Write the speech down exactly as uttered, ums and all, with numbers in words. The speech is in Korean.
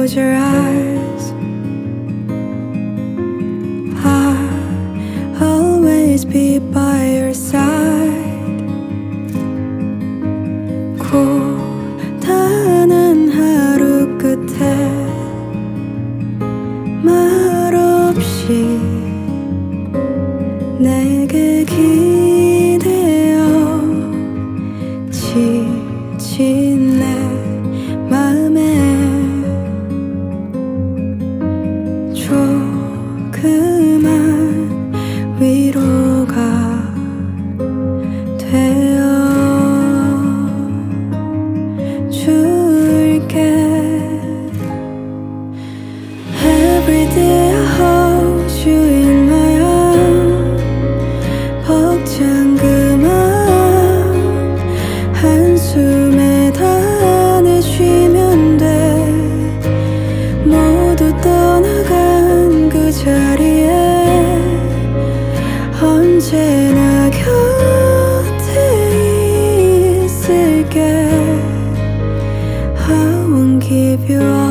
close your eyes. I'll always be by your side. 고단한 하루 끝에 말없이 내게 기대어 지친 내 맘에 조그만 위로가 되어 줄게. Every day I hold you in my arms. 벅찬 그 맘 한숨에 다 내쉬면 돼. 모두 떠나간 그 자리에 언제나 곁에 있을게. I won't give you up.